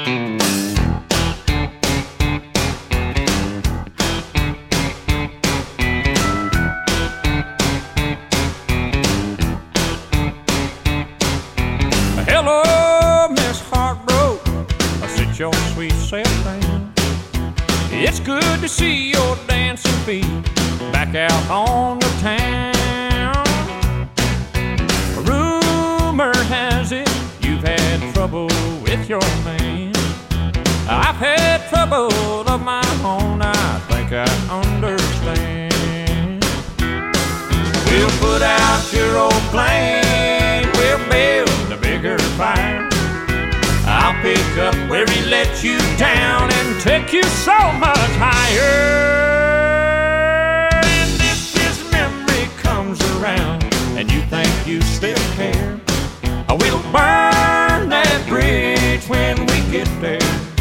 Hello, Miss Heartbroke, sit your sweet self down. It's good to see your dancing feet back out on the town. Rumor has it you've had trouble with your man. I've had trouble of my own, I think I understand. We'll put out your old flame, we'll build a bigger fire. I'll pick up where he let you down and take you so much higher. And if his memory comes around and you think you still care, we'll burn that bridge when we get there.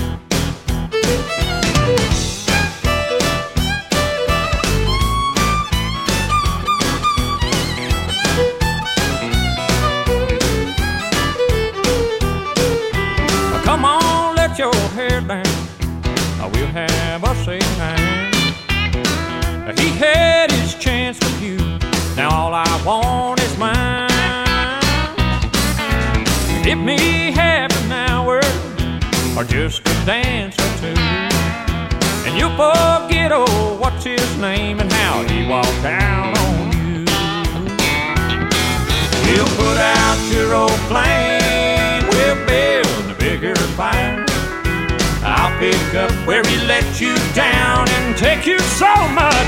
Come on, let your hair down, we'll have us a time. He had his chance with you, now all I want is mine. Give me half an hour, or just a dance or two, and you'll forget, oh, what's his name and how he walked out on you. We'll put out your old flame, we'll build a bigger fire. I'll pick up where he let you down and take you so much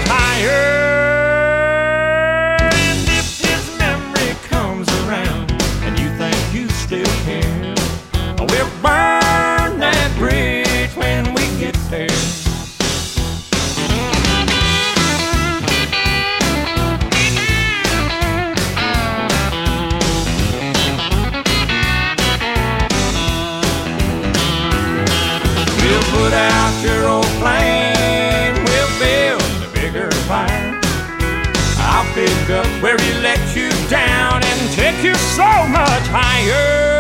higher. And if his memory comes around and you think you still care, we'll burn that bridge when we get there. We'll put out your old flame, we'll build a bigger fire. I'll pick up where he let you down and take you so much higher.